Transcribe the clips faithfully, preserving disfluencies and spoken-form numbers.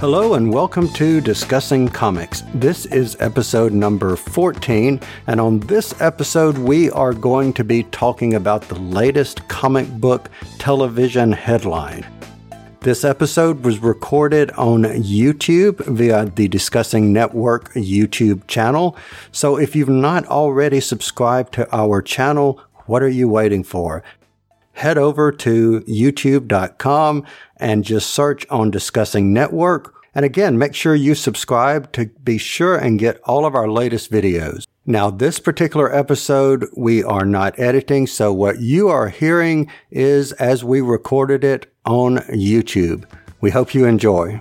Hello and welcome to Discussing Comics. This is episode number fourteen, and on this episode we are going to be talking about the latest comic book television headline. This episode was recorded on YouTube via the Discussing Network YouTube channel, so if you've not already subscribed to our channel, what are you waiting for? Head over to youtube dot com and just search on Discussing Network. And again, make sure you subscribe to be sure and get all of our latest videos. Now, this particular episode, we are not editing, so what you are hearing is as we recorded it on YouTube. We hope you enjoy.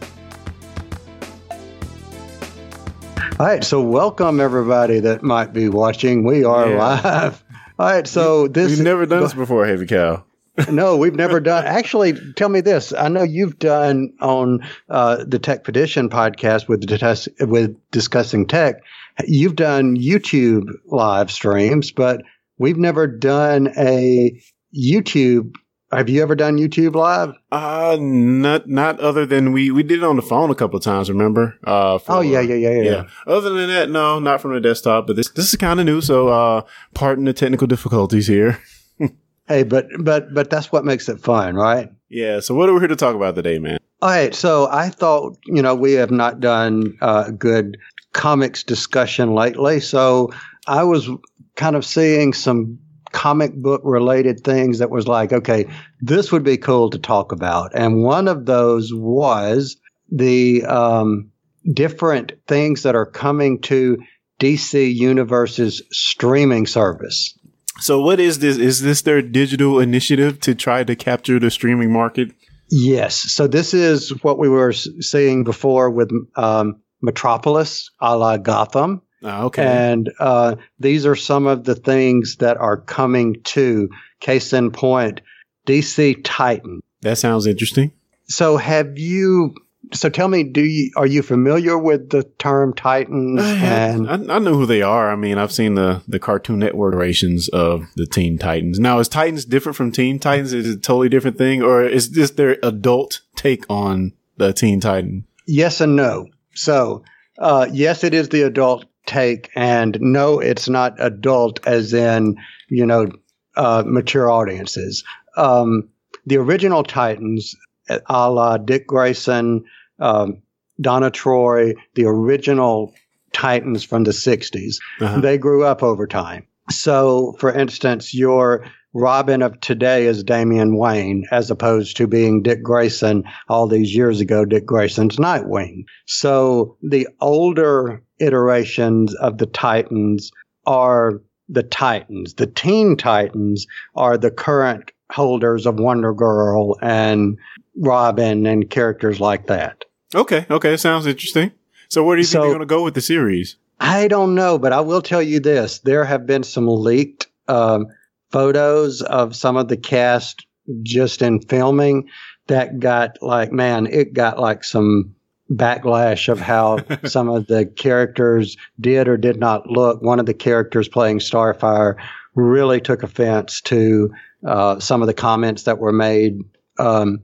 All right, so welcome everybody that might be watching. We are yeah. live. All right, so we, this... We've never done this before, Heavy Cow. No, we've never done. Actually, tell me this. I know you've done on uh, the Tech Petition podcast with, the, with Discussing Tech. You've done YouTube live streams, but we've never done a YouTube. Have you ever done YouTube live? Uh, not not other than we, we did it on the phone a couple of times, remember? Uh, for, oh, yeah, yeah, yeah, yeah, yeah. Other than that, no, not from the desktop, but this, this is kind of new, so uh, pardon the technical difficulties here. Hey, but but but that's what makes it fun, right? Yeah. So what are we here to talk about today, man? All right. So I thought, you know, we have not done uh, good comics discussion lately. So I was kind of seeing some comic book related things that was like, okay, this would be cool to talk about. And one of those was the um, different things that are coming to D C Universe's streaming service. So what is this? Is this their digital initiative to try to capture the streaming market? Yes. So this is what we were seeing before with um, Metropolis, a la Gotham. Oh, okay. And uh, these are some of the things that are coming to, case in point, D C Titan. That sounds interesting. So have you... So tell me, do you are you familiar with the term Titans? And I, I know who they are. I mean, I've seen the, the Cartoon Network iterations of the Teen Titans. Now, is Titans different from Teen Titans? Is it a totally different thing? Or is this their adult take on the Teen Titan? Yes and no. So, uh, yes, it is the adult take. And no, it's not adult as in, you know, uh, mature audiences. Um, the original Titans, a la Dick Grayson, um, Donna Troy, the original Titans from the sixties. Uh-huh. They grew up over time. So, for instance, your Robin of today is Damian Wayne, as opposed to being Dick Grayson all these years ago, Dick Grayson's Nightwing. So, the older iterations of the Titans are the Titans. The Teen Titans are the current holders of Wonder Girl and Robin and characters like that. Okay, okay, sounds interesting. So where do you think so, they're going to go with the series? I don't know, but I will tell you this. There have been some leaked um, photos of some of the cast just in filming that got like, man, it got like some backlash of how some of the characters did or did not look. One of the characters playing Starfire really took offense to uh, some of the comments that were made. Um,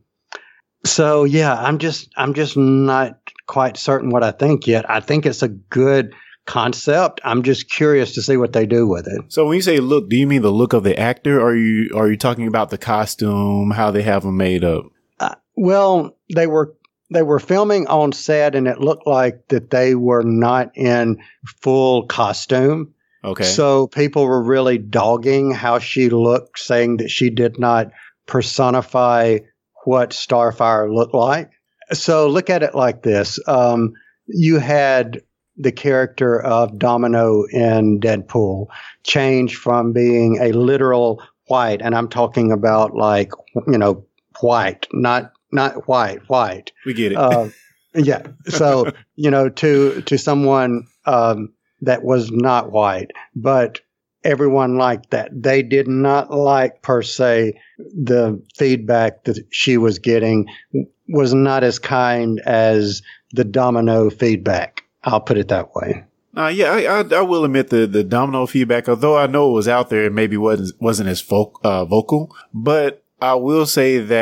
so yeah, I'm just, I'm just not quite certain what I think yet. I think it's a good concept. I'm just curious to see what they do with it. So when you say look, do you mean the look of the actor, or are you, are you talking about the costume, how they have them made up? Uh, well, they were, they were filming on set and it looked like that they were not in full costume. Okay. So people were really dogging how she looked, saying that she did not personify what Starfire looked like. So look at it like this. Um, you had the character of Domino in Deadpool change from being a literal white, and I'm talking about like, you know, white, not not white, white. We get it. Uh, yeah. So, you know, to to someone um, that was not white, but everyone liked that. They did not like, per se, the feedback that she was getting was not as kind as the Domino feedback. I'll put it that way. Uh, yeah, I, I, I will admit the, the Domino feedback, although I know it was out there, it maybe wasn't, wasn't as folk, uh, vocal, but I will say that,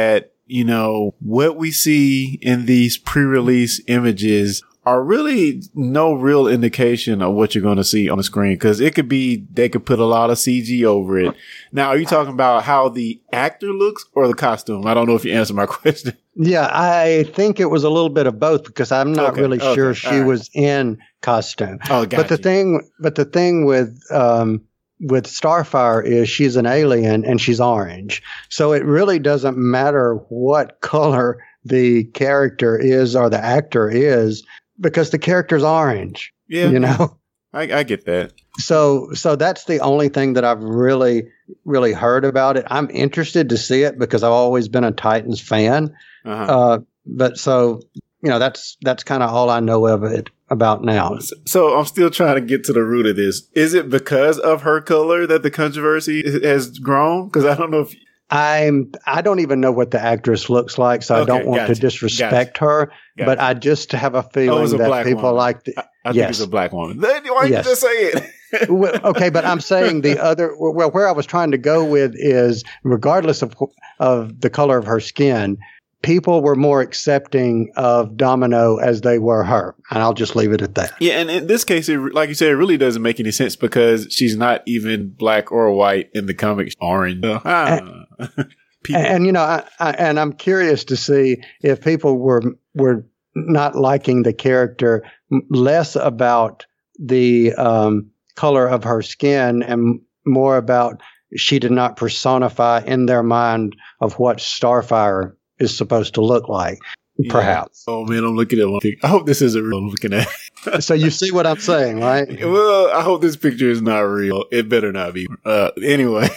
you know, what we see in these pre-release images are really no real indication of what you're going to see on the screen. Cause it could be, they could put a lot of C G over it. Now, are you talking about how the actor looks or the costume? I don't know if you answered my question. Yeah, I think it was a little bit of both because I'm not Okay, really okay, sure she all right. was in costume. Oh, got But the you. thing, but the thing with, um, with Starfire is she's an alien and she's orange. So it really doesn't matter what color the character is or the actor is because the character's orange, Yeah, you know? I, I get that. So, so that's the only thing that I've really, really heard about it. I'm interested to see it because I've always been a Titans fan. Uh-huh. Uh, but so, you know, that's, that's kind of all I know of it about now. So I'm still trying to get to the root of this. Is it because of her color that the controversy has grown? Because I don't know if I'm, I don't even know what the actress looks like, so I Okay, don't want gotcha, to disrespect her, Gotcha. but I just have a Oh, feeling it's a that black people woman. like the, I, I think Yes. it's a black woman. Then why Yes. you just say it? well, okay, but I'm saying the other, well, where I was trying to go with is regardless of, of the color of her skin, people were more accepting of Domino as they were her. And I'll just leave it at that. Yeah, and in this case, it, like you said, it really doesn't make any sense because she's not even black or white in the comics. Orange. Ah. People- And, and you know, I, I, and I'm curious to see if people were were not liking the character m- less about the um, color of her skin and more about she did not personify in their mind of what Starfire is supposed to look like. Yeah. Perhaps. Oh man, I'm looking at one picture. I hope this isn't real. I'm looking at. So you see what I'm saying, right? Well, I hope this picture is not real. It better not be. Uh, anyway,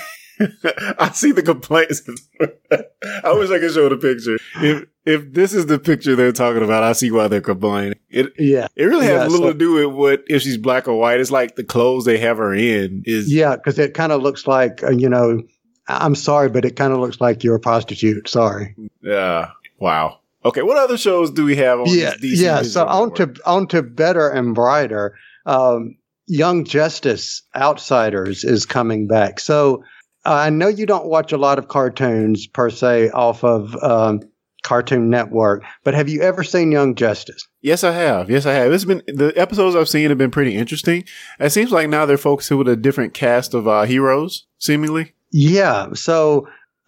I see the complaints. I wish I could show the picture. If if this is the picture they're talking about, I see why they're complaining. It Yeah. it really has Yeah, little so- to do with what if she's black or white. It's like the clothes they have her in is. Yeah, because it kind of looks like, uh, you know, I- I'm sorry, but it kind of looks like you're a prostitute. Sorry. Uh, wow. Okay, what other shows do we have on Yeah, this D C yeah. So Digital on Network? to on to better and brighter. Um, Young Justice Outsiders is coming back. So uh, I know you don't watch a lot of cartoons per se off of um, Cartoon Network, but have you ever seen Young Justice? Yes, I have. Yes, I have. It's been the episodes I've seen have been pretty interesting. It seems like now they're focusing with a different cast of uh, heroes, seemingly. Yeah. So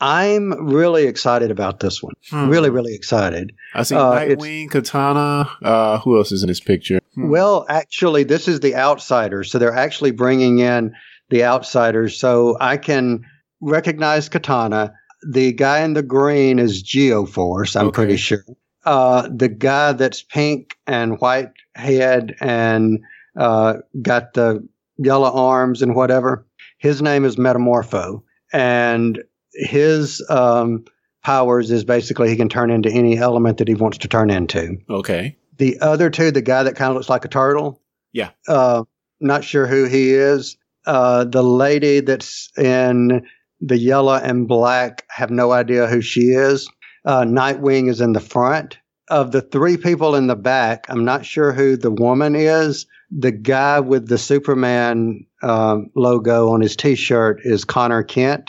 I'm really excited about this one. Hmm. Really, really excited. I see Uh, it's- Nightwing, Katana. Uh, who else is in this picture? Hmm. Well, actually, this is the Outsiders. So they're actually bringing in the Outsiders. So I can recognize Katana. The guy in the green is Geoforce, I'm Okay. pretty sure. Uh, the guy that's pink and white head and uh, got the yellow arms and whatever, his name is Metamorpho. And his um, powers is basically he can turn into any element that he wants to turn into. Okay. The other two, the guy that kind of looks like a turtle. Yeah. Uh, not sure who he is. Uh, the lady that's in the yellow and black, have no idea who she is. Uh, Nightwing is in the front. Of the three people in the back, I'm not sure who the woman is. The guy with the Superman um, logo on his T-shirt is Connor Kent,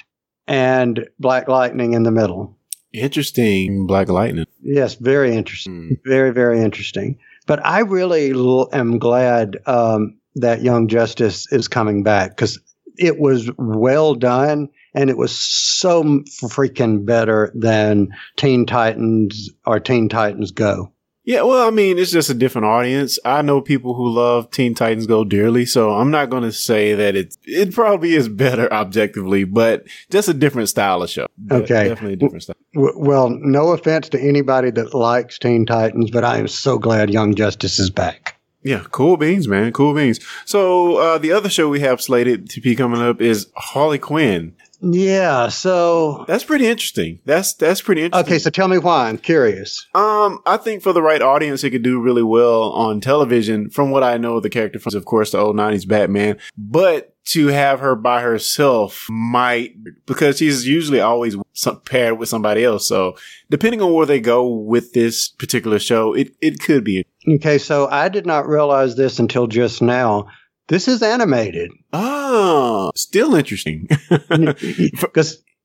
and Black Lightning in the middle. Interesting. Black Lightning. Yes, very interesting. Hmm. Very, very interesting. But I really l- am glad um, that Young Justice is coming back because it was well done and it was so m- freaking better than Teen Titans or Teen Titans Go. Yeah, well, I mean, it's just a different audience. I know people who love Teen Titans Go dearly, so I'm not going to say that it's, it probably is better objectively, but just a different style of show. De- Okay. Definitely a different style. W- well, no offense to anybody that likes Teen Titans, but I am so glad Young Justice is back. Yeah, cool beans, man. Cool beans. So, uh, the other show we have slated to be coming up is Harley Quinn. Yeah, so That's pretty interesting. That's, that's pretty interesting. okay, so tell me why. I'm curious. Um, I think for the right audience, it could do really well on television. From what I know of the character from, of course, the old nineties Batman. But to have her by herself might, because she's usually always some, paired with somebody else. So depending on where they go with this particular show, it, it could be. Okay, so I did not realize this until just now. This is animated. Ah, still interesting. Because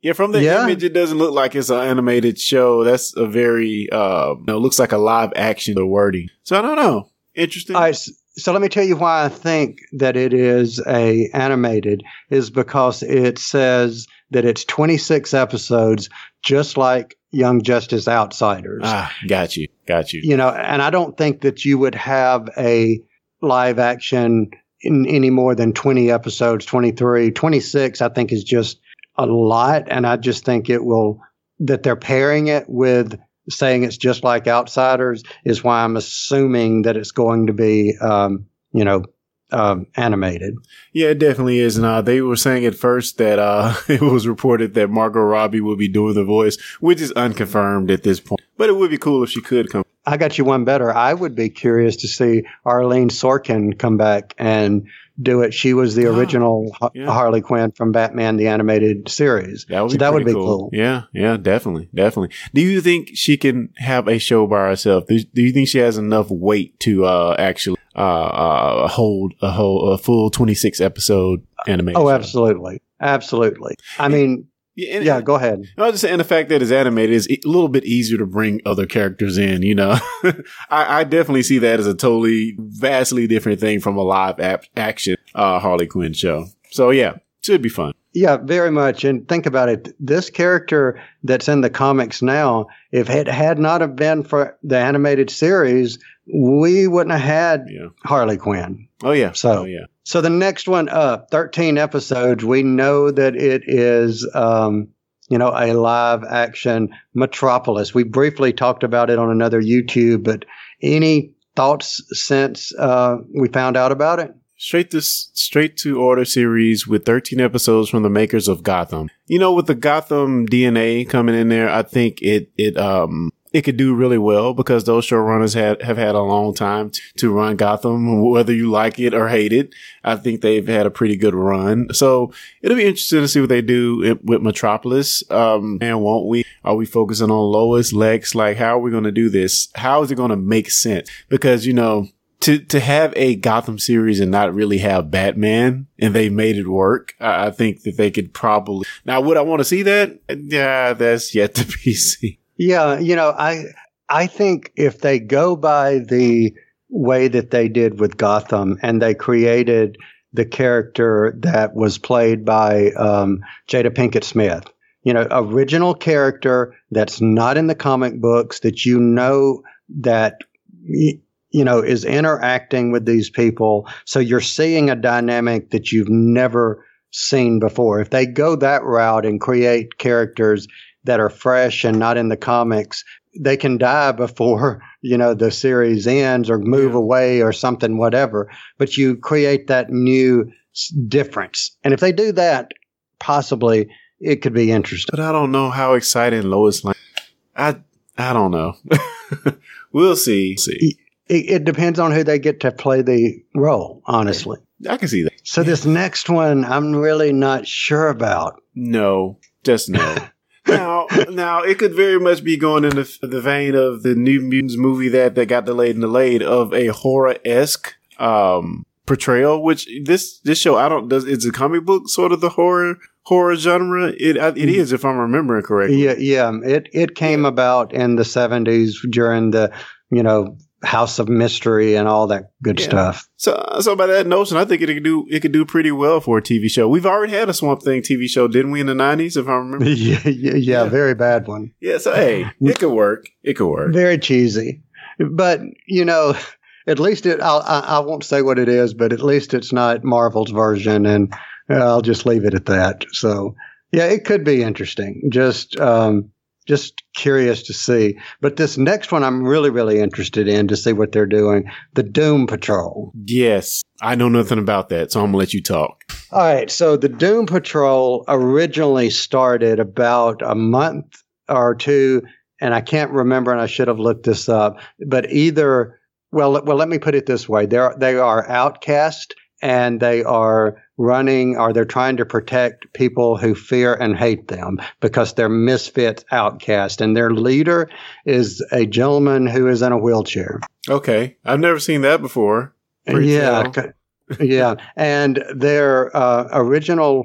Yeah, from the Yeah. image, it doesn't look like it's an animated show. That's a very, uh, you know, looks like a live action wording. So I don't know. Interesting. All right, s- so let me tell you why I think that it is a animated is because it says that it's twenty-six episodes, just like Young Justice Outsiders. Ah, got you. Got you. You know, and I don't think that you would have a live action in any more than twenty episodes, twenty-three, twenty-six, I think is just a lot. And I just think it will, that they're pairing it with saying it's just like Outsiders is why I'm assuming that it's going to be, um, you know, um, animated. Yeah, it definitely is. And uh, they were saying at first that uh, it was reported that Margot Robbie will be doing the voice, which is unconfirmed at this point. But it would be cool if she could come. I got you one better. I would be curious to see Arlene Sorkin come back and do it. She was the Ah, original Har- yeah. Harley Quinn from Batman the Animated Series. That would So be, that would pretty be cool. Yeah, yeah, definitely, definitely. Do you think she can have a show by herself? Do, do you think she has enough weight to uh, actually uh, uh, hold a whole a full twenty-six episode animated Oh, show? absolutely. Absolutely. I mean, Yeah, and- yeah, go ahead. I was just saying the fact that it's animated is a little bit easier to bring other characters in, you know. I, I definitely see that as a totally vastly different thing from a live ap- action uh, Harley Quinn show. So yeah, should be fun. Yeah, very much. And think about it. This character that's in the comics now, if it had not have been for the animated series, we wouldn't have had Yeah. Harley Quinn. Oh yeah. So- oh yeah. So the next one up, thirteen episodes. We know that it is, um, you know, a live action Metropolis. We briefly talked about it on another YouTube, but any thoughts since uh, we found out about it? Straight to straight to order series with thirteen episodes from the makers of Gotham. You know, with the Gotham D N A coming in there, I think it it um it could do really well because those showrunners had have had a long time t- to run Gotham, whether you like it or hate it. I think they've had a pretty good run. So it'll be interesting to see what they do i- with Metropolis. Um, and won't we? Are we focusing on Lois, Lex? Like, how are we going to do this? How is it going to make sense? Because, you know, to to have a Gotham series and not really have Batman, and they made it work, I, I think that they could probably. Now, would I want to see that? Yeah, that's yet to be seen. Yeah, you know, I I think if they go by the way that they did with Gotham and they created the character that was played by um, Jada Pinkett Smith, you know, original character that's not in the comic books that you know that y- you know is interacting with these people, so you're seeing a dynamic that you've never seen before. If they go that route and create characters that are fresh and not in the comics, they can die before, you know, the series ends or move Yeah. away or something, whatever. But you create that new s- difference. And if they do that, possibly it could be interesting. But I don't know how exciting Lois Lane. I I don't know. We'll see. See, It, it depends on who they get to play the role, honestly. I can see that. So this next one, I'm really not sure about. No, just no. Now, now it could very much be going in the, the vein of the New Mutants movie that, that got delayed and delayed of a horror esque um, portrayal. Which this this show, I don't does it's a comic book sort of the horror horror genre. It it is, if I'm remembering correctly. Yeah, yeah. It it came about in the seventies during the, you know, House of Mystery and all that good Yeah. stuff. So, so by that notion, I think it could do it could do pretty well for a T V show. We've already had a Swamp Thing T V show, didn't we, in the nineties? If I remember. yeah, yeah, yeah, very bad one. Yeah. So hey, it could work. It could work. Very cheesy. But, you know, at least it, I'll, I, I won't say what it is, but at least it's not Marvel's version, and uh, I'll just leave it at that. So, yeah, it could be interesting. Just, um, just curious to see. But this next one I'm really, really interested in to see what they're doing. The Doom Patrol. Yes, I know nothing about that, so I'm gonna let you talk. All right. So the Doom Patrol originally started about a month or two, and I can't remember, and I should have looked this up, but either, well, well, let me put it this way. They're, they are outcast, and they are running, or they're trying to protect people who fear and hate them because they're misfits, outcast. And their leader is a gentleman who is in a wheelchair. Okay, I've never seen that before. Pretty Yeah. cool. c- yeah. And their uh, original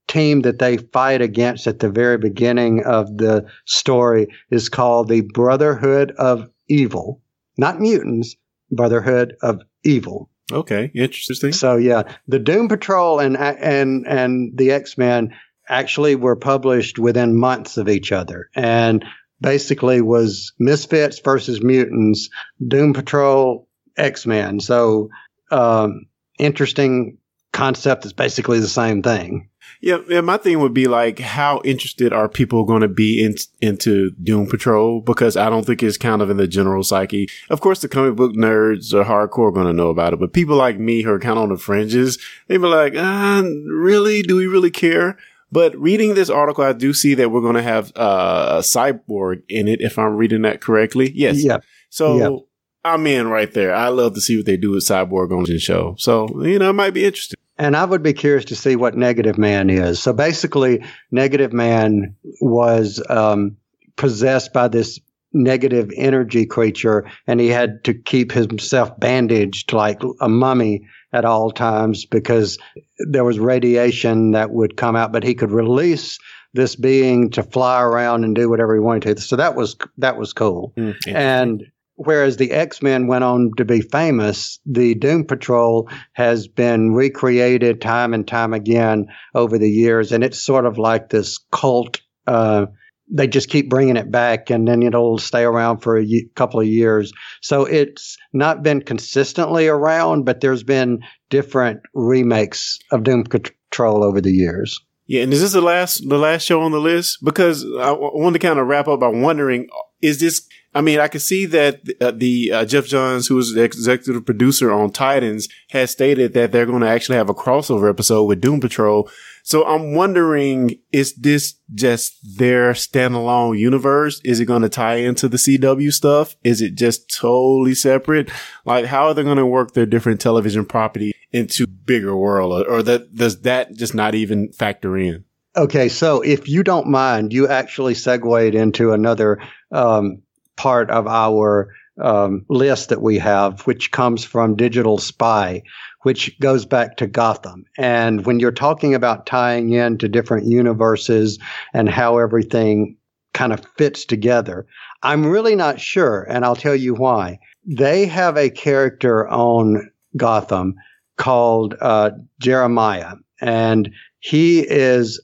team that they fight against at the very beginning of the story is called the Brotherhood of Evil. Not mutants, Brotherhood of Evil. Okay, interesting. So yeah, the Doom Patrol and and and the X-Men actually were published within months of each other, and basically was Misfits versus Mutants, Doom Patrol, X-Men. So um, interesting concept. Is basically the same thing. Yeah, yeah, my thing would be like, how interested are people going to be in, into Doom Patrol? Because I don't think it's kind of in the general psyche. Of course, the comic book nerds are hardcore going to know about it, but people like me who are kind of on the fringes, they be like, ah, really? Do we really care? But reading this article, I do see that we're going to have uh, a cyborg in it, if I'm reading that correctly. Yes. Yeah. So yeah. I'm in right there. I love to see what they do with Cyborg on the show. So, you know, it might be interesting. And I would be curious to see what Negative Man is. So basically, Negative Man was um, possessed by this negative energy creature, and he had to keep himself bandaged like a mummy at all times because there was radiation that would come out, but he could release this being to fly around and do whatever he wanted to. So that was that was cool. Mm-hmm. And whereas the X-Men went on to be famous, the Doom Patrol has been recreated time and time again over the years. And it's sort of like this cult. Uh, they just keep bringing it back, and then it'll stay around for a y- couple of years. So it's not been consistently around, but there's been different remakes of Doom Patrol over the years. Yeah, and is this the last the last show on the list? Because I, w- I want to kind of wrap up by wondering, is this... I mean, I can see that uh, the uh, Jeff Johns, who is the executive producer on Titans, has stated that they're going to actually have a crossover episode with Doom Patrol. So I'm wondering, is this just their standalone universe? Is it going to tie into the C W stuff? Is it just totally separate? Like, how are they going to work their different television property into bigger world? Or, or that does that just not even factor in? Okay, so if you don't mind, you actually segued into another um part of our um, list that we have, which comes from Digital Spy, which goes back to Gotham. And when you're talking about tying into different universes and how everything kind of fits together, I'm really not sure, and I'll tell you why. They have a character on Gotham called uh, Jeremiah, and he is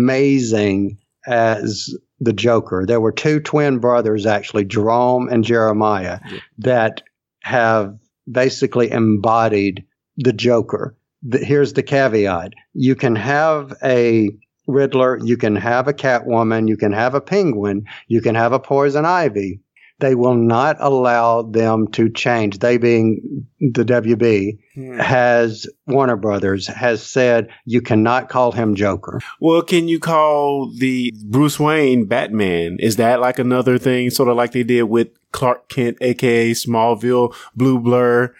amazing as the Joker. There were two twin brothers, actually, Jerome and Jeremiah, yeah. that have basically embodied the Joker. The, here's the caveat. You can have a Riddler, you can have a Catwoman, you can have a Penguin, you can have a Poison Ivy. They will not allow them to change. They being the W B hmm. has, Warner Brothers has said you cannot call him Joker. Well, can you call the Bruce Wayne Batman? Is that like another thing, sort of like they did with Clark Kent, a k a. Smallville, Blue Blur?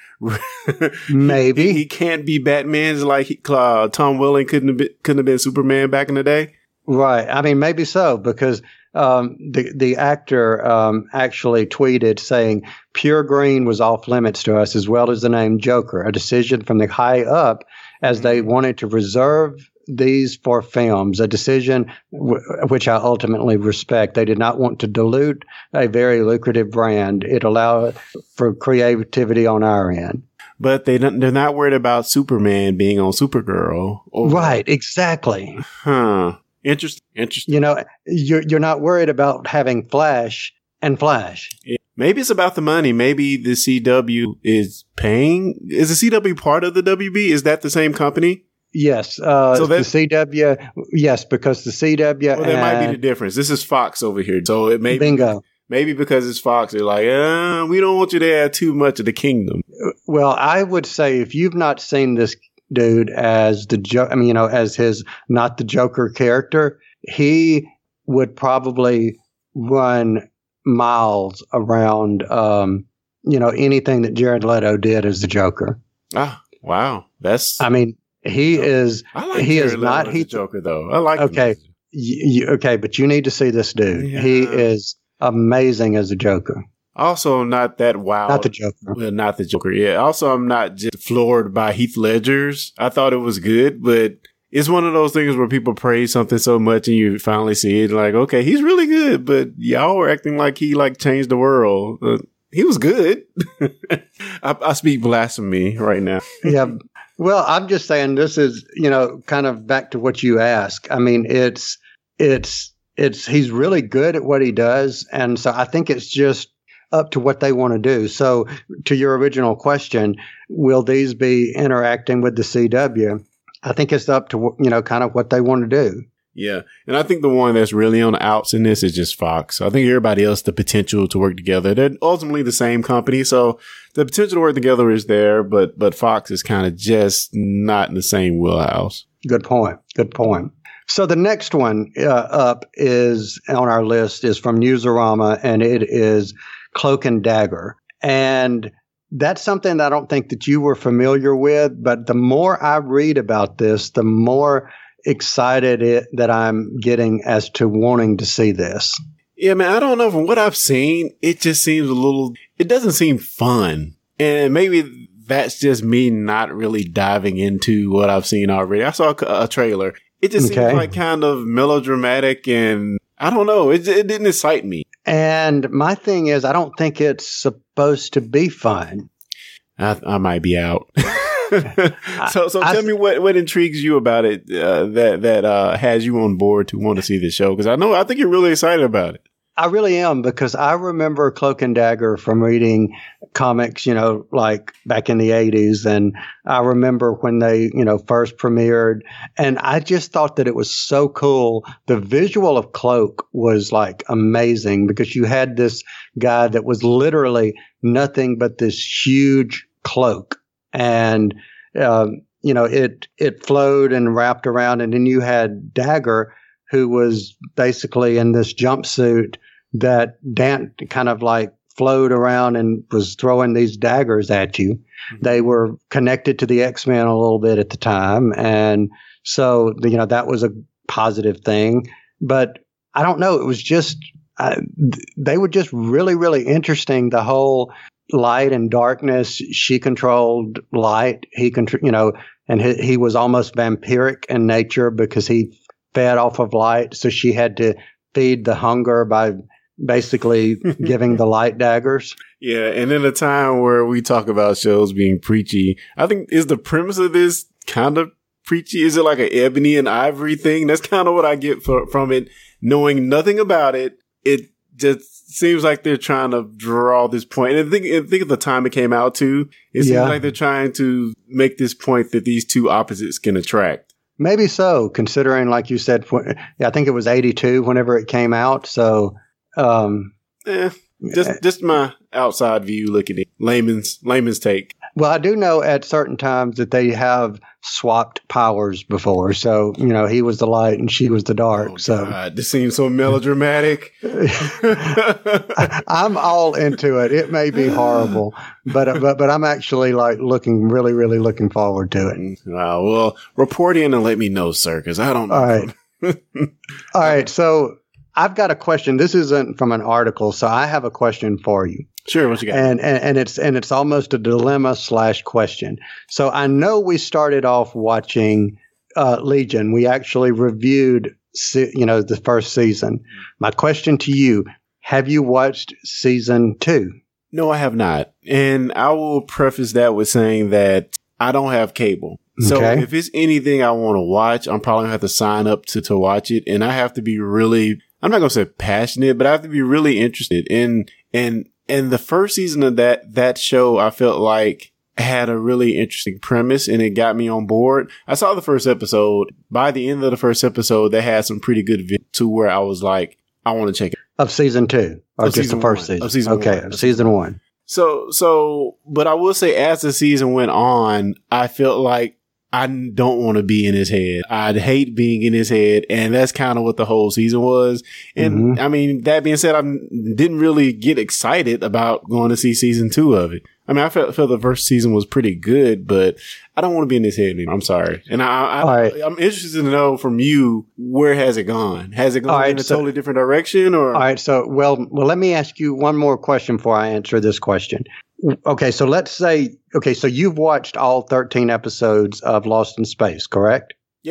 Maybe. he, he can't be Batman like he, uh, Tom Welling couldn't have, been, couldn't have been Superman back in the day? Right. I mean, maybe so, because Um, the the actor um, actually tweeted saying, "Pure green was off limits to us, as well as the name Joker, a decision from the high up, as they wanted to reserve these for films, a decision w- which I ultimately respect. They did not want to dilute a very lucrative brand. It allowed for creativity on our end." But they don't, they're not worried about Superman being on Supergirl. Or- right, exactly. Huh. Interesting. Interesting. You know, you're you're not worried about having Flash and Flash. Yeah. Maybe it's about the money. Maybe the C W is paying. Is the C W part of the W B? Is that the same company? Yes. Uh, so the C W. Yes, because the C W. Well, that might be the difference. This is Fox over here, so it may bingo. Maybe because it's Fox, they're like, uh, we don't want you to add too much of the kingdom. Well, I would say if you've not seen this dude as the jo- I mean, you know, as his not the Joker character, he would probably run miles around, um, you know, anything that Jared Leto did as the Joker. Ah, wow, that's. I mean, he is. I like he Jared is Leto not as he the Joker though. I like. Okay, you, okay, but you need to see this dude. Yeah. He is amazing as a Joker. Also, not that wild. Not the Joker. Well, not the Joker. Yeah. Also, I'm not just floored by Heath Ledger's. I thought it was good, but it's one of those things where people praise something so much and you finally see it like, okay, he's really good, but y'all were acting like he like changed the world. Uh, he was good. I, I speak blasphemy right now. Yeah. Well, I'm just saying this is, you know, kind of back to what you ask. I mean, it's, it's, it's, he's really good at what he does. And so I think it's just up to what they want to do. So to your original question, will these be interacting with the C W? I think it's up to, you know, kind of what they want to do. Yeah. And I think the one that's really on the outs in this is just Fox. I think everybody else, the potential to work together, they're ultimately the same company. So the potential to work together is there, but, but Fox is kind of just not in the same wheelhouse. Good point. Good point. So the next one uh, up is on our list is from Newsarama, and it is Cloak and Dagger. And that's something that I don't think that you were familiar with, but the more I read about this, the more excited it, that I'm getting as to wanting to see this. Yeah, man, I don't know. From what I've seen, it just seems a little, it doesn't seem fun. And maybe that's just me not really diving into what I've seen already. I saw a, a trailer. It just okay. seems like kind of melodramatic, and I don't know. It, it didn't excite me. And my thing is, I don't think it's supposed to be fun. I, I might be out. so, so I, tell me what, what intrigues you about it uh, that that uh, has you on board to want to see the show? Because I know I think you're really excited about it. I really am, because I remember Cloak and Dagger from reading comics, you know, like back in the eighties. And I remember when they, you know, first premiered. And I just thought that it was so cool. The visual of Cloak was like amazing, because you had this guy that was literally nothing but this huge cloak. And, um, you know, it, it flowed and wrapped around. And then you had Dagger, who was basically in this jumpsuit that Dan kind of like flowed around and was throwing these daggers at you. Mm-hmm. They were connected to the X-Men a little bit at the time. And so, you know, that was a positive thing. But I don't know. It was just, uh, they were just really, really interesting. The whole light and darkness, she controlled light. He control, you know, and he, he was almost vampiric in nature because he fed off of light. So she had to feed the hunger by basically giving the light daggers. Yeah. And in a time where we talk about shows being preachy, I think is the premise of this kind of preachy? Is it like an Ebony and Ivory thing? That's kind of what I get for, from it. Knowing nothing about it, it just seems like they're trying to draw this point. And I think, I think of the time it came out too, it seems yeah. like they're trying to make this point that these two opposites can attract. Maybe so, considering, like you said, I think it was eighty-two whenever it came out. So, um, eh, just just my outside view looking at it. Layman's layman's take. Well, I do know at certain times that they have swapped powers before. So, you know, he was the light and she was the dark. Oh, so God, this seems so melodramatic. I'm all into it. It may be horrible, but but but I'm actually like looking really, really looking forward to it. Wow. Well, report in and let me know, sir, because I don't know. All right. All right. So I've got a question. This isn't from an article, so I have a question for you. Sure, what you got? And, and and it's and it's almost a dilemma slash question. So I know we started off watching uh, Legion. We actually reviewed, se- you know, the first season. My question to you: have you watched season two? No, I have not. And I will preface that with saying that I don't have cable. So okay. if it's anything I want to watch, I'm probably gonna have to sign up to to watch it, and I have to be really. I'm not gonna say passionate, but I have to be really interested in and. And the first season of that, that show, I felt like had a really interesting premise and it got me on board. I saw the first episode. By the end of the first episode, they had some pretty good vid to where I was like, I want to check it. Of season two or of just the first one. season? Of season okay, one. of season one. So, so, but I will say as the season went on, I felt like I don't want to be in his head. I'd hate being in his head. And that's kind of what the whole season was. And mm-hmm. I mean, that being said, I didn't really get excited about going to see season two of it. I mean, I felt, felt the first season was pretty good, but I don't want to be in his head anymore. I'm sorry. And I, I, right. I'm interested to know from you, where has it gone? Has it gone right, in a so, totally different direction or? All right. So, well, well, let me ask you one more question before I answer this question. Okay. So let's say, okay, so you've watched all thirteen episodes of Lost in Space, correct? Yeah.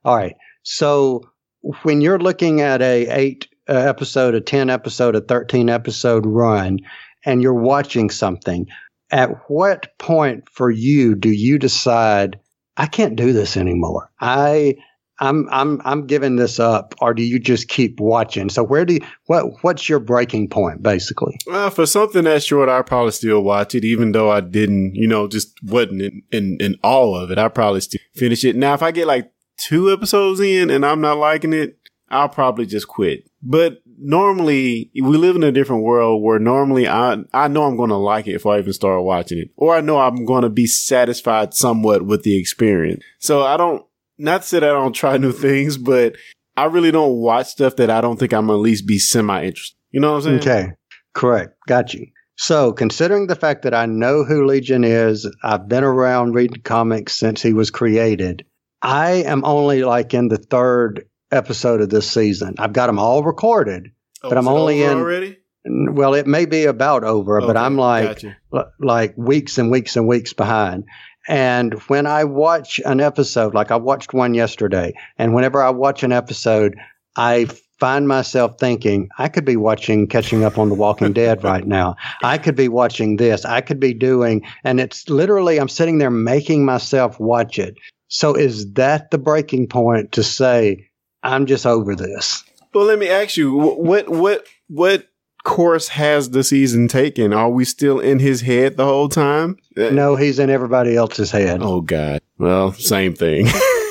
All right. So when you're looking at a eight uh, episode, a ten episode, a thirteen episode run, and you're watching something, at what point for you do you decide I can't do this anymore? I I'm I'm I'm giving this up, or do you just keep watching? So where do you, what what's your breaking point, basically? Well, for something that short, I probably still watch it, even though I didn't, you know, just wasn't in, in, in all of it. I probably still finish it. Now, if I get like two episodes in and I'm not liking it, I'll probably just quit. But normally, we live in a different world where normally I I know I'm going to like it before I even start watching it, or I know I'm going to be satisfied somewhat with the experience. So I don't. Not to say that I don't try new things, but I really don't watch stuff that I don't think I'm at least be semi-interested. You know what I'm saying? Okay. Correct. Got you. So considering the fact that I know who Legion is, I've been around reading comics since he was created. I am only like in the third episode of this season. I've got them all recorded, oh, but I'm only in already? Well, it may be about over, okay, but I'm like, gotcha. l- like weeks and weeks and weeks behind. And when I watch an episode, like I watched one yesterday, and whenever I watch an episode, I find myself thinking, I could be watching Catching Up on The Walking Dead right now. I could be watching this. I could be doing, and it's literally, I'm sitting there making myself watch it. So is that the breaking point to say, I'm just over this? Well, let me ask you, what, what, what course has the season taken? Are we still in his head the whole time? No, he's in everybody else's head. Oh, God. Well, same thing.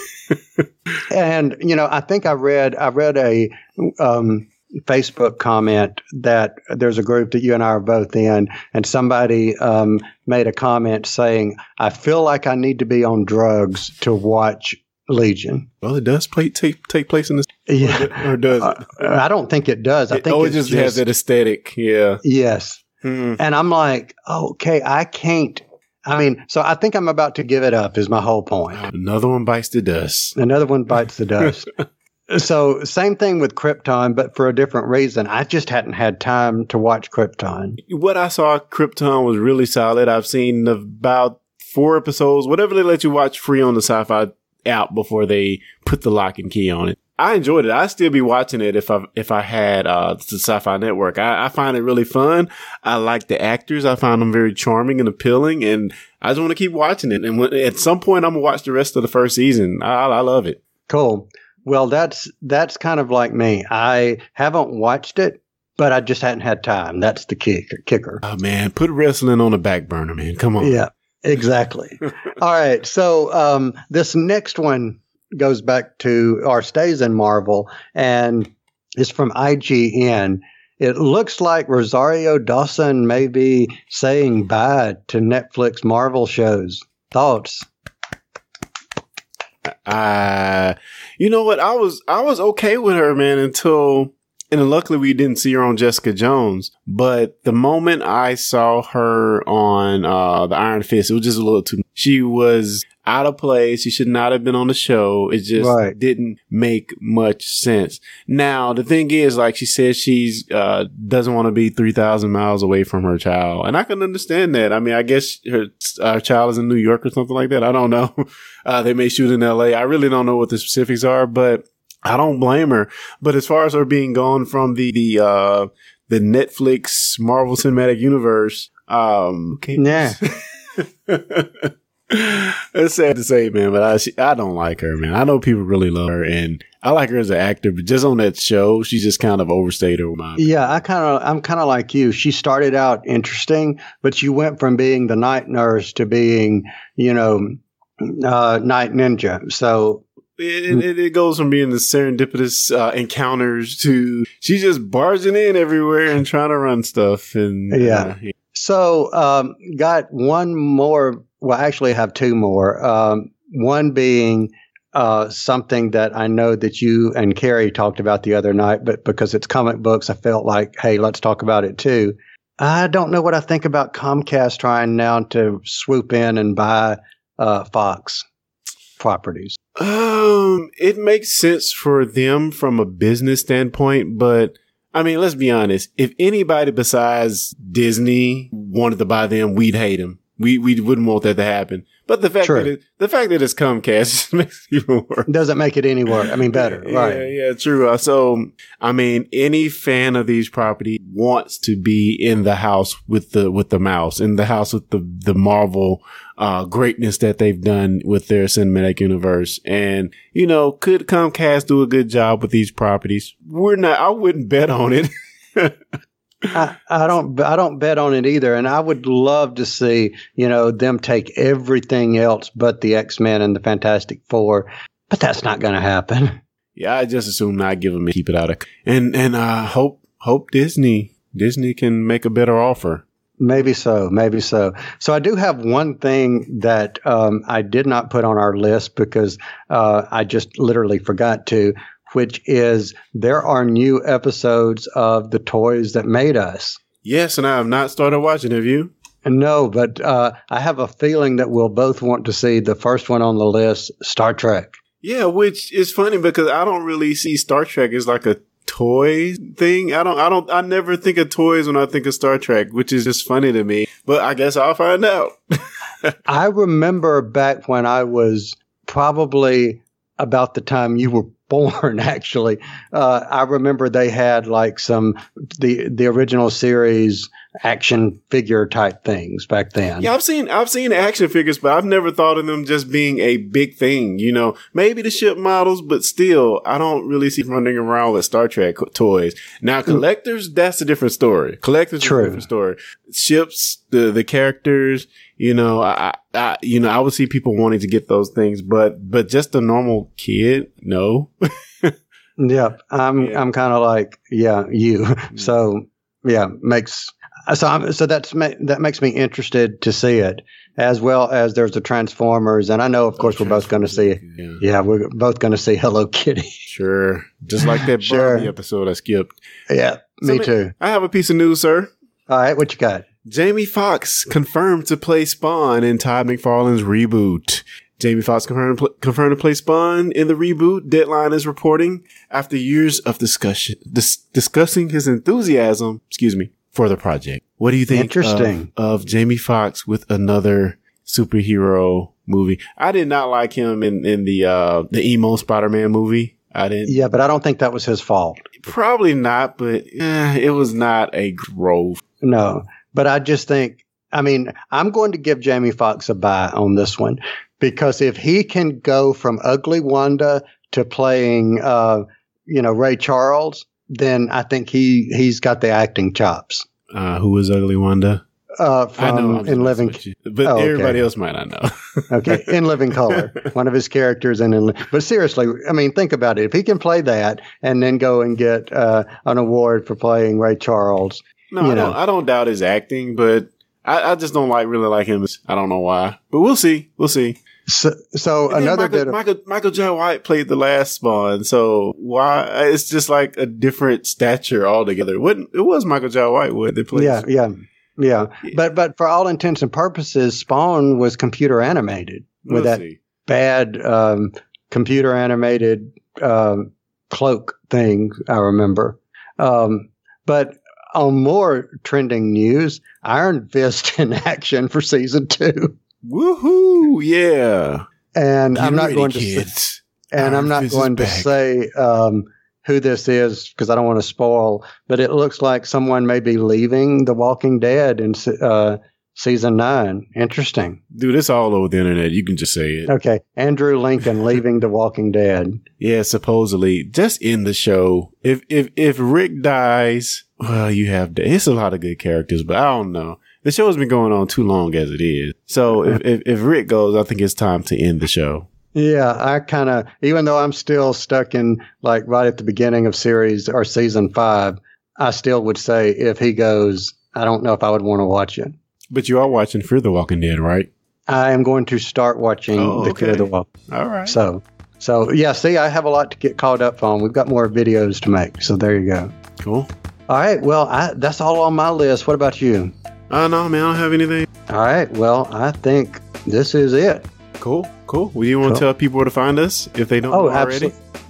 And, you know, I think I read, I read a um, Facebook comment that there's a group that you and I are both in, and somebody um, made a comment saying, I feel like I need to be on drugs to watch Legion. Well, it does play, take take place in this, yeah, or does it? Uh, I don't think it does. I think it, oh, it it's just, just has that aesthetic. Yeah. Yes. Hmm. And I'm like, oh, okay, I can't. I mean, so I think I'm about to give it up. Is my whole point. Another one bites the dust. Another one bites the dust. So same thing with Krypton, but for a different reason. I just hadn't had time to watch Krypton. What I saw, Krypton was really solid. I've seen about four episodes, whatever they let you watch free on the Sci-Fi app before they put the lock and key on it. I enjoyed it. I'd still be watching it if I if I had uh, the Sci-Fi Network. I, I find it really fun. I like the actors. I find them very charming and appealing, and I just want to keep watching it. And when, at some point, I'm gonna watch the rest of the first season. I, I love it. Cool. Well, that's that's kind of like me. I haven't watched it, but I just hadn't had time. That's the kicker. Kicker. Oh man, put wrestling on the back burner, man. Come on. Yeah, exactly. All right. So um, this next one goes back to or stays in Marvel and is from I G N. It looks like Rosario Dawson may be saying bye to Netflix Marvel shows. Thoughts? Uh, you know what? I was, I was okay with her, man, until, and luckily we didn't see her on Jessica Jones, but the moment I saw her on, uh, the Iron Fist, it was just a little too, she was out of place. She should not have been on the show. It just right. didn't make much sense. Now, the thing is, like she says, she's, uh, doesn't want to be three thousand miles away from her child. And I can understand that. I mean, I guess her, our child is in New York or something like that. I don't know. Uh, they may shoot in L A. I really don't know what the specifics are, but I don't blame her. But as far as her being gone from the, the, uh, the Netflix Marvel Cinematic Universe, um, okay. Yeah. It's sad to say, man, but I she, I don't like her, man. I know people really love her, and I like her as an actor, but just on that show, she just kind of overstayed her mind. Yeah, I kind of, I'm kind of like you. She started out interesting, but you went from being the night nurse to being, you know, uh, night ninja. So It, it, it goes from being the serendipitous uh, encounters to she's just barging in everywhere and trying to run stuff. And yeah. Uh, yeah. So um, got one more. Well, I actually have two more. Um, one being uh, something that I know that you and Carrie talked about the other night, but because it's comic books, I felt like, hey, let's talk about it too. I don't know what I think about Comcast trying now to swoop in and buy uh, Fox properties. Um, it makes sense for them from a business standpoint, but I mean, let's be honest. If anybody besides Disney wanted to buy them, we'd hate them. We we wouldn't want that to happen. But the fact True. that it, the fact that it's Comcast just makes it even worse. Doesn't make it any worse. I mean, better. Yeah, right. Yeah, yeah, true. Uh, so, I mean, any fan of these properties wants to be in the house with the with the mouse, in the house with the the Marvel uh, greatness that they've done with their cinematic universe. And you know, could Comcast do a good job with these properties? We're not. I wouldn't bet on it. I, I don't I don't bet on it either, and I would love to see, you know, them take everything else but the X-Men and the Fantastic Four, but that's not going to happen. Yeah, I just assume not give them and keep it out of and and uh, hope hope Disney Disney can make a better offer. Maybe so, maybe so. So I do have one thing that um, I did not put on our list because uh, I just literally forgot to, which is there are new episodes of The Toys That Made Us. Yes, and I have not started watching. Have you? No, but uh, I have a feeling that we'll both want to see the first one on the list, Star Trek. Yeah, which is funny because I don't really see Star Trek as like a toy thing. I don't, I don't, I never think of toys when I think of Star Trek, which is just funny to me. But I guess I'll find out. I remember back when I was probably about the time you were born, actually. Uh, I remember they had like some, the, the original series action figure type things back then. Yeah, I've seen, I've seen action figures, but I've never thought of them just being a big thing. You know, maybe the ship models, but still, I don't really see running around with Star Trek toys. Now, collectors, that's a different story. Collectors, True. is a different story. Ships, the, the characters, you know, I, I, you know, I would see people wanting to get those things, but, but just a normal kid, no. Yeah, I'm, yeah. I'm kind of like, yeah, you. So, yeah, makes, so I'm, so that's, that makes me interested to see it, as well as there's the Transformers. And I know, of course, we're both going to see, yeah. yeah, we're both going to see Hello Kitty. Sure. Just like that sure. Barbie episode I skipped. Yeah, me so, too. I have a piece of news, sir. All right, what you got? Jamie Foxx confirmed to play Spawn in Todd McFarlane's reboot. Jamie Foxx confirmed, confirmed to play Spawn in the reboot. Deadline is reporting after years of discussion, dis- discussing his enthusiasm, excuse me, for the project. What do you think Interesting. Of, of Jamie Foxx with another superhero movie? I did not like him in, in the, uh, the emo Spider-Man movie. I didn't. Yeah, but I don't think that was his fault. Probably not, but eh, it was not a growth. No, but I just think, I mean, I'm going to give Jamie Foxx a bye on this one. Because if he can go from Ugly Wanda to playing, uh, you know, Ray Charles, then I think he, he's got the acting chops. Uh, who was Ugly Wanda? Uh, from I know I'm In Living, but oh, everybody okay. else might not know. Okay, In Living Color, one of his characters in, in. But seriously, I mean, think about it. If he can play that and then go and get uh, an award for playing Ray Charles, no, you I know. don't, I don't doubt his acting, but I, I just don't like really like him. I don't know why, but we'll see. We'll see. So, so another Michael, bit of Michael, Michael J. White played the last Spawn, so why it's just like a different stature altogether. It, it was Michael J. White what they played. Yeah, yeah, yeah, yeah. But but for all intents and purposes, Spawn was computer animated with we'll that see. bad um, computer animated um, cloak thing. I remember. Um, but on more trending news, Iron Fist in action for season two. Woohoo! Yeah, and Get I'm not ready, going to kids. say, and Iron I'm not Fist going to back. say um, who this is because I don't want to spoil. But it looks like someone may be leaving The Walking Dead in uh, season nine. Interesting, dude. It's all over the internet. You can just say it. Okay, Andrew Lincoln leaving The Walking Dead. Yeah, supposedly just in the show. If if if Rick dies, well, you have it's a lot of good characters, but I don't know. The show has been going on too long as it is. So if, if, if Rick goes, I think it's time to end the show. Yeah, I kind of, even though I'm still stuck in like right at the beginning of series or season five, I still would say if he goes, I don't know if I would want to watch it. But you are watching Fear the Walking Dead, right? I am going to start watching oh, the okay. Fear the Walking Dead. All right. So, so yeah, see, I have a lot to get caught up on. We've got more videos to make. So there you go. Cool. All right. Well, I, that's all on my list. What about you? Uh, no, man, I don't have anything. All right. Well, I think this is it. Cool, cool. Well, you want to cool. tell people where to find us if they don't oh, know already? Absolutely.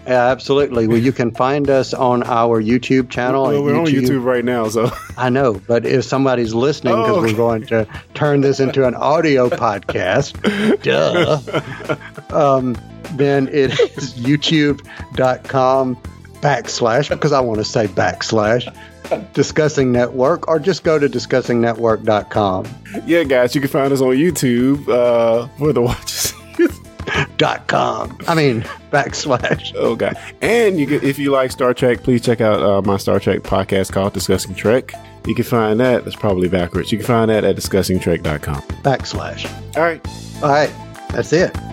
Yeah, absolutely. Well, you can find us on our YouTube channel. Well, we're YouTube. on YouTube right now, so I know, but if somebody's listening, because oh, okay. we're going to turn this into an audio podcast, duh, um, then it is youtube.com backslash, because I want to say backslash, Discussing Network, or just go to discussing network dot com. Yeah, guys, you can find us on YouTube uh, for the watches. Dot com. I mean, backslash. Okay. And you can, if you like Star Trek, please check out uh, my Star Trek podcast called Discussing Trek. You can find that. That's probably backwards. You can find that at discussing trek dot com. Backslash. All right. All right. That's it.